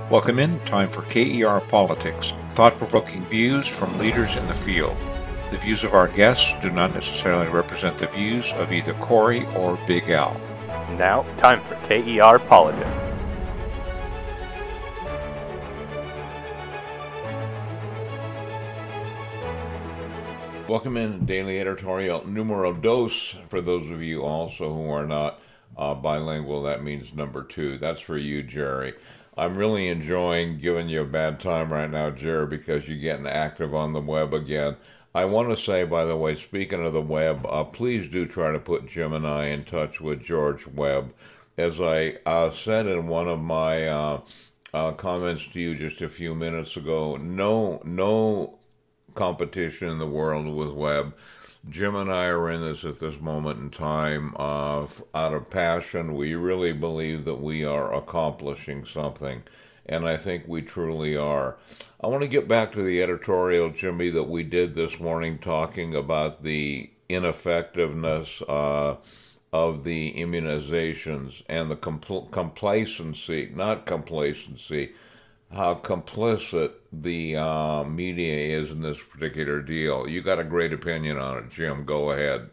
Welcome in. Time for KER Politics, thought-provoking views from leaders in the field. The views of our guests do not necessarily represent the views of either Corey or Big Al. Now, time for KER Politics. Welcome in Daily Editorial Numero Dos. For those of you also who are not bilingual, that means number 2. That's for you, Jerry. I'm really enjoying giving you a bad time right now, Jerry, because you're getting active on the web again. I want to say, by the way, speaking of the web, please do try to put Jim and I in touch with George Webb. As I said in one of my comments to you just a few minutes ago, no competition in the world with Webb. Jim and I are in this at this moment in time out of passion. We really believe that we are accomplishing something, and I think we truly are. I want to get back to the editorial, Jimmy, that we did this morning talking about the ineffectiveness of the immunizations and the complacency, how complicit the media is in this particular deal. You got a great opinion on it, Jim. Go ahead.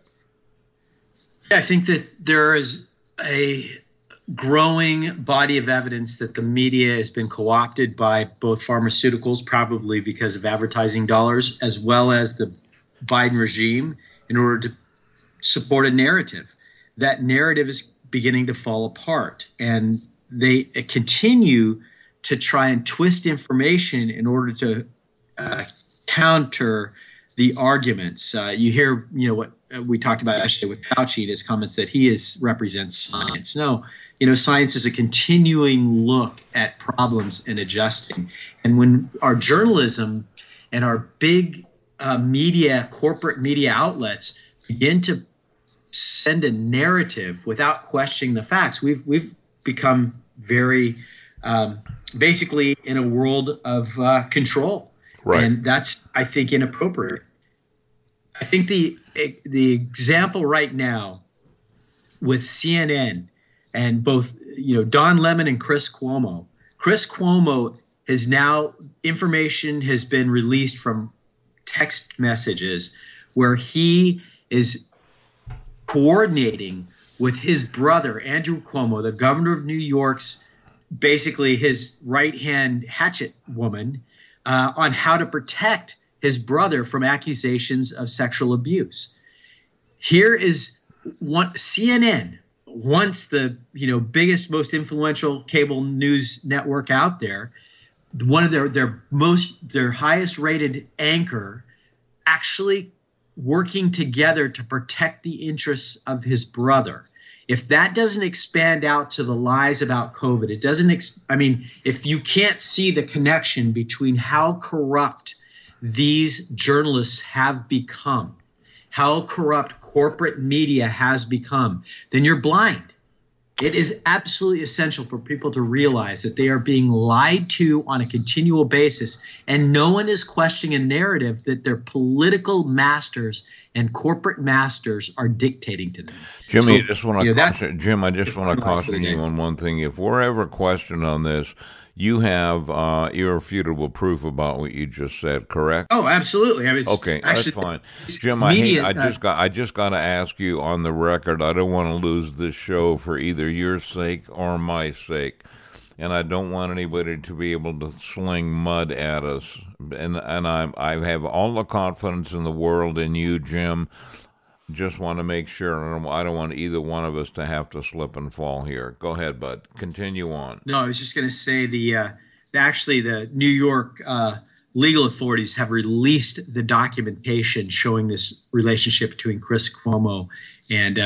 I think that there is a growing body of evidence that the media has been co-opted by both pharmaceuticals, probably because of advertising dollars, as well as the Biden regime, in order to support a narrative. That narrative is beginning to fall apart, and they continue to try and twist information in order to counter the arguments. You hear, what we talked about yesterday with Fauci and his comments that he represents science. No, science is a continuing look at problems and adjusting. And when our journalism and our big corporate media outlets begin to send a narrative without questioning the facts, we've become very basically in a world of control. Right. And that's, I think, inappropriate. I think the example right now with CNN and both, Don Lemon and Chris Cuomo. Chris Cuomo is now, information has been released from text messages where he is coordinating with his brother, Andrew Cuomo, the governor of New York's, basically his right-hand hatchet woman, on how to protect his brother from accusations of sexual abuse. Here is one CNN, once the biggest, most influential cable news network out there, one of their highest rated anchor, actually working together to protect the interests of his brother. If that doesn't expand out to the lies about COVID, it doesn't, if you can't see the connection between how corrupt these journalists have become, how corrupt corporate media has become, then you're blind. It is absolutely essential for people to realize that they are being lied to on a continual basis, and no one is questioning a narrative that their political masters and corporate masters are dictating to them. Jimmy, I just want to caution you on one thing. If we're ever questioned on this, you have irrefutable proof about what you just said, correct? Oh, absolutely. Okay, that's fine. Jim, I just got to ask you on the record. I don't want to lose this show for either your sake or my sake, and I don't want anybody to be able to sling mud at us. And I have all the confidence in the world in you, Jim. Just want to make sure, I don't want either one of us to have to slip and fall here. Go ahead, bud. Continue on. No, I was just going to say the New York legal authorities have released the documentation showing this relationship between Chris Cuomo and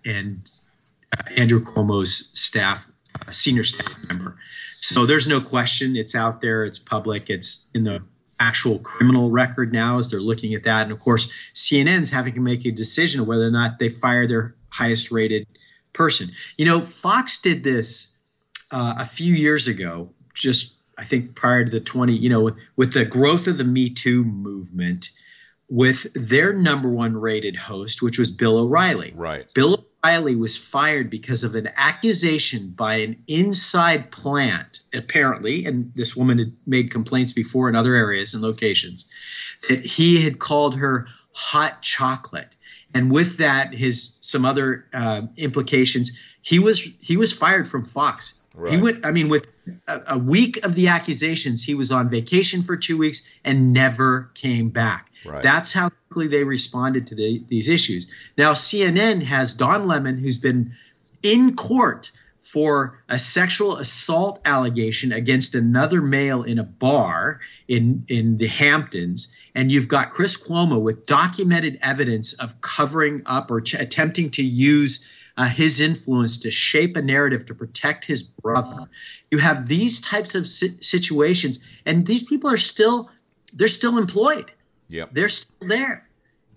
Andrew Cuomo's staff, senior staff member. So there's no question. It's out there. It's public. It's in the actual criminal record now as they're looking at that. And of course, CNN's having to make a decision of whether or not they fire their highest rated person. Fox did this a few years ago, just I think prior to the with the growth of the Me Too movement, with their number one rated host, which was Bill O'Reilly. Right. Bill O'Reilly was fired because of an accusation by an inside plant, apparently, and this woman had made complaints before in other areas and locations, that he had called her hot chocolate. And with that, some other implications. He was fired from Fox. Right. He went. I mean, with a week of the accusations, he was on vacation for 2 weeks and never came back. Right. That's how quickly they responded to these issues. Now, CNN has Don Lemon, who's been in court for a sexual assault allegation against another male in a bar in the Hamptons. And you've got Chris Cuomo with documented evidence of covering up or attempting to use his influence to shape a narrative to protect his brother. You have these types of situations, and these people are still employed. Yep. They're still there.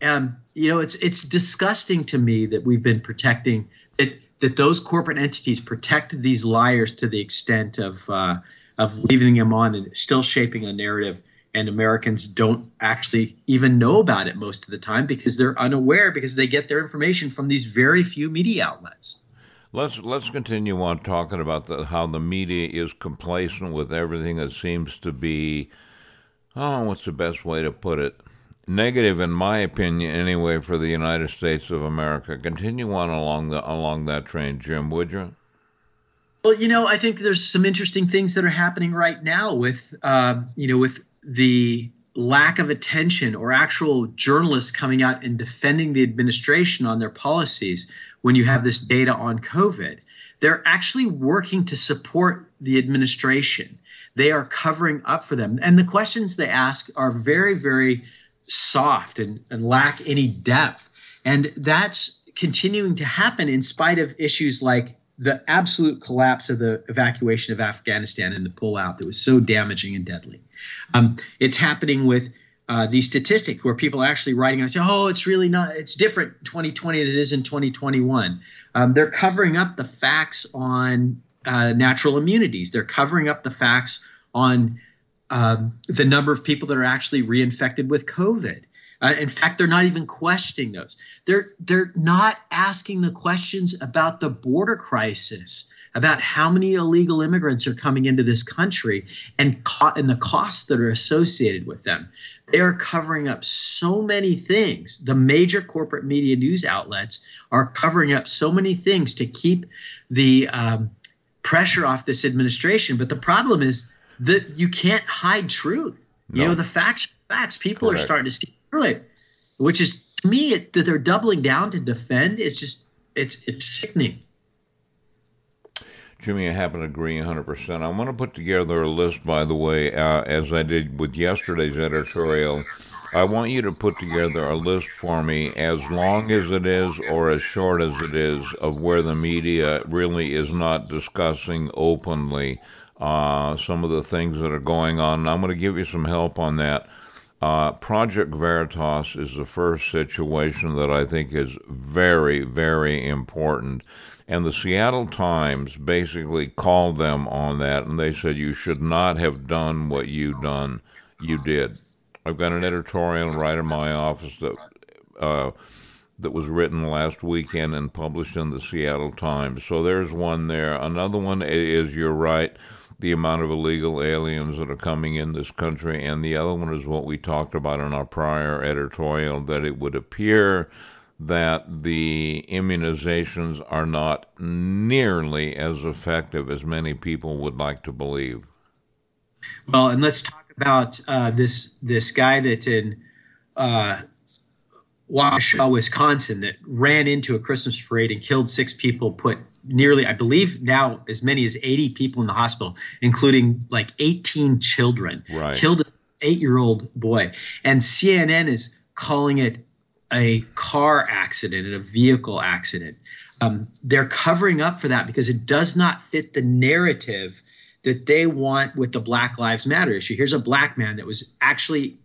It's disgusting to me that we've been protecting that those corporate entities protect these liars to the extent of leaving them on and still shaping a narrative. And Americans don't actually even know about it most of the time because they're unaware, because they get their information from these very few media outlets. Let's continue on talking about how the media is complacent with everything that seems to be, what's the best way to put it? Negative, in my opinion, anyway, for the United States of America. Continue on along that train, Jim, would you? Well, I think there's some interesting things that are happening right now with the lack of attention or actual journalists coming out and defending the administration on their policies when you have this data on COVID. They're actually working to support the administration. They are covering up for them. And the questions they ask are very, very soft and lack any depth. And that's continuing to happen in spite of issues like the absolute collapse of the evacuation of Afghanistan and the pullout that was so damaging and deadly. It's happening with these statistics where people are actually writing and say, it's really not, it's different in 2020 than it is in 2021. They're covering up the facts on natural immunities. They're covering up the facts on the number of people that are actually reinfected with COVID. In fact, they're not even questioning those. They're not asking the questions about the border crisis, about how many illegal immigrants are coming into this country and the costs that are associated with them. They are covering up so many things. The major corporate media news outlets are covering up so many things to keep the pressure off this administration. But the problem is that you can't hide truth. No. The facts. People Correct. Are starting to see through it, which is, to me, that they're doubling down to defend. It's sickening. Jimmy, I happen to agree 100%. I want to put together a list, by the way, as I did with yesterday's editorial. I want you to put together a list for me, as long as it is or as short as it is, of where the media really is not discussing openly some of the things that are going on. And I'm going to give you some help on that. Project Veritas is the first situation that I think is very, very important. And the Seattle Times basically called them on that, and they said you should not have done what you did. I've got an editorial right in my office that was written last weekend and published in the Seattle Times. So there's one there. Another one is, you're right, the amount of illegal aliens that are coming in this country. And the other one is what we talked about in our prior editorial, that it would appear that the immunizations are not nearly as effective as many people would like to believe. Well, and let's talk about this guy that's in Waukesha, Wisconsin, that ran into a Christmas parade and killed 6 people, put nearly, I believe now, as many as 80 people in the hospital, including like 18 children. Right. Killed an 8-year-old boy. And CNN is calling it a car accident, a vehicle accident. They're covering up for that because it does not fit the narrative that they want with the Black Lives Matter issue. Here's a black man that was actually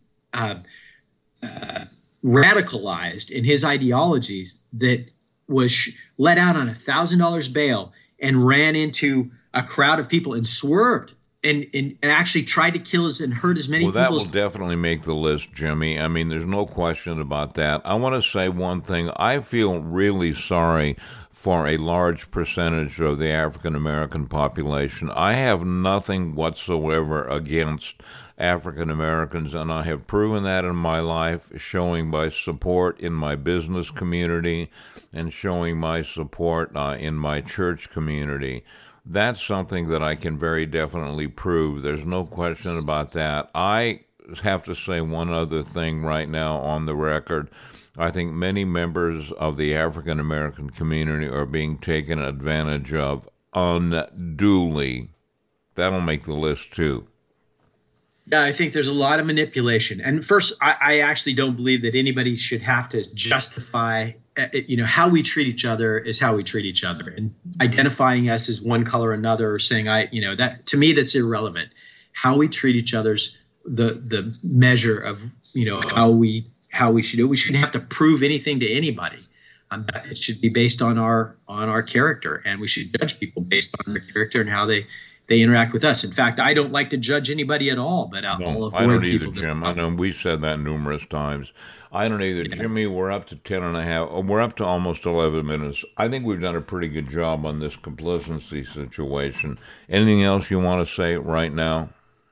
radicalized in his ideologies, that was let out on $1,000 bail and ran into a crowd of people and swerved and actually tried to kill and hurt as many people. Well, that will definitely make the list, Jimmy. I mean, there's no question about that. I want to say one thing. I feel really sorry for a large percentage of the African American population. I have nothing whatsoever against African Americans, and I have proven that in my life, showing my support in my business community and showing my support in my church community. That's something that I can very definitely prove. There's no question about that. I have to say one other thing right now on the record. I think many members of the African American community are being taken advantage of unduly. That'll make the list too. Yeah, I think there's a lot of manipulation. And first, I actually don't believe that anybody should have to justify, how we treat each other is how we treat each other. And identifying us as one color or another, or saying that, to me, that's irrelevant. How we treat each other's the measure of how we should do it. We shouldn't have to prove anything to anybody. It should be based on our character, and we should judge people based on their character and how they interact with us. In fact, I don't like to judge anybody at all, but I'll avoid I don't either, people. Jim. I know we've said that numerous times. I don't either. Yeah. Jimmy, we're up to 10 and a half. We're up to almost 11 minutes. I think we've done a pretty good job on this complacency situation. Anything else you want to say right now?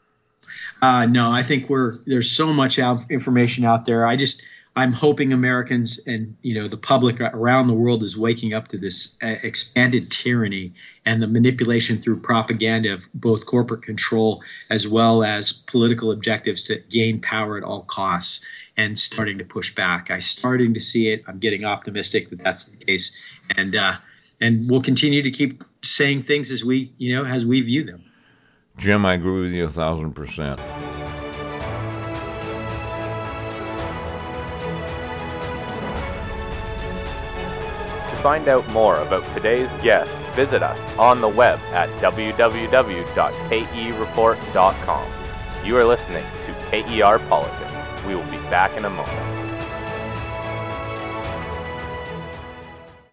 No, I think there's so much information out there. I'm hoping Americans and the public around the world is waking up to this expanded tyranny and the manipulation through propaganda of both corporate control as well as political objectives to gain power at all costs, and starting to push back. I'm starting to see it. I'm getting optimistic that that's the case, and we'll continue to keep saying things as we view them. Jim, I agree with you 1,000%. To find out more about today's guest, visit us on the web at www.kereport.com. You are listening to KER Politics. We will be back in a moment.